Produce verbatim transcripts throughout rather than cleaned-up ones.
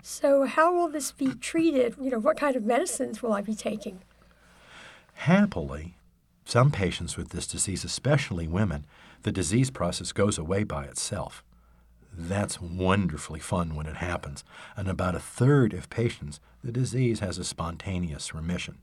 So how will this be treated? You know, what kind of medicines will I be taking? Happily, some patients with this disease, especially women, the disease process goes away by itself. That's wonderfully fun when it happens. And about a third of patients, the disease has a spontaneous remission.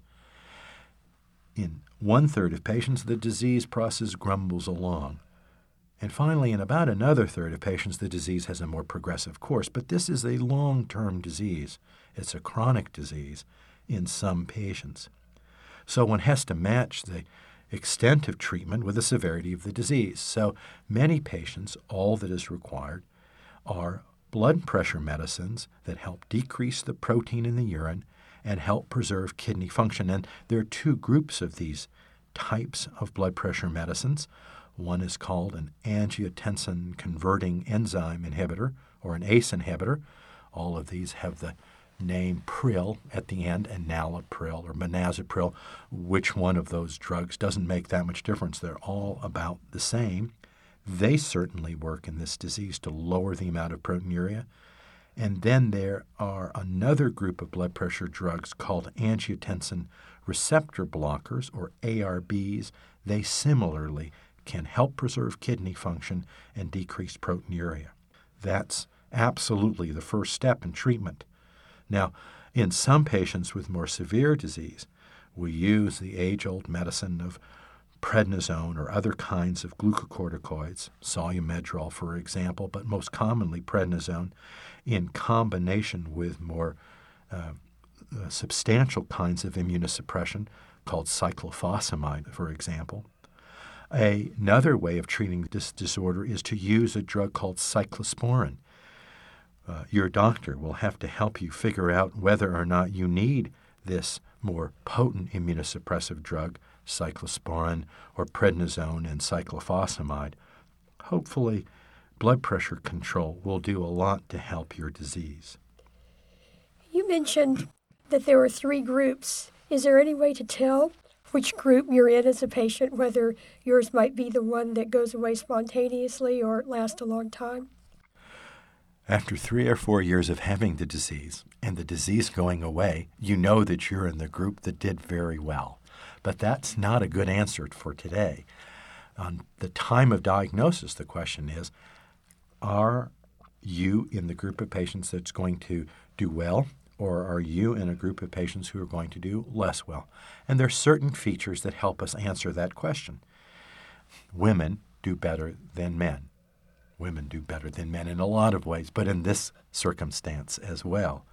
In one-third of patients, the disease process grumbles along. And finally, in about another third of patients, the disease has a more progressive course. But this is a long-term disease. It's a chronic disease in some patients. So one has to match the extent of treatment with the severity of the disease. So many patients, all that is required are blood pressure medicines that help decrease the protein in the urine and help preserve kidney function. And there are two groups of these types of blood pressure medicines. One is called an angiotensin-converting enzyme inhibitor, or an A C E inhibitor. All of these have the name pril at the end, enalapril or benazepril. Which one of those drugs doesn't make that much difference. They're all about the same. They certainly work in this disease to lower the amount of proteinuria. And then there are another group of blood pressure drugs called angiotensin receptor blockers, or A R Bs. They similarly can help preserve kidney function and decrease proteinuria. That's absolutely the first step in treatment. Now, in some patients with more severe disease, we use the age-old medicine of prednisone or other kinds of glucocorticoids, Solumedrol, for example, but most commonly prednisone, in combination with more uh, uh, substantial kinds of immunosuppression called cyclophosphamide, for example. A, another way of treating this disorder is to use a drug called cyclosporin. Uh, your doctor will have to help you figure out whether or not you need this more potent immunosuppressive drug, cyclosporin or prednisone and cyclophosphamide. Hopefully, blood pressure control will do a lot to help your disease. You mentioned that there are three groups. Is there any way to tell which group you're in as a patient, whether yours might be the one that goes away spontaneously or lasts a long time? After three or four years of having the disease and the disease going away, you know that you're in the group that did very well. But that's not a good answer for today. On the time of diagnosis, the question is, are you in the group of patients that's going to do well, or are you in a group of patients who are going to do less well? And there are certain features that help us answer that question. Women do better than men. Women do better than men in a lot of ways, but in this circumstance as well.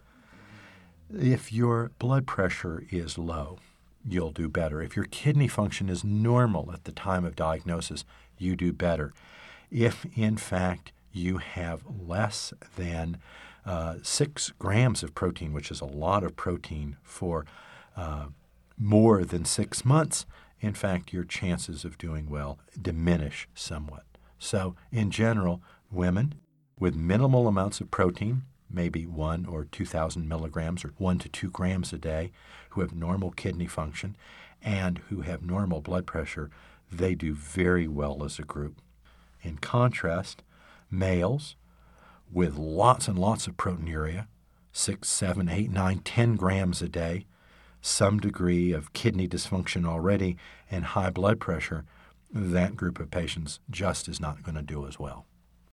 If your blood pressure is low, you'll do better. If your kidney function is normal at the time of diagnosis, you do better. If, in fact, you have less than uh, six grams of protein, which is a lot of protein for uh, more than six months, in fact, your chances of doing well diminish somewhat. So, in general, women with minimal amounts of protein, maybe one or two thousand milligrams or one to two grams a day, who have normal kidney function and who have normal blood pressure, they do very well as a group. In contrast, males with lots and lots of proteinuria, six, seven, eight, nine, ten grams a day, some degree of kidney dysfunction already, and high blood pressure, that group of patients just is not going to do as well.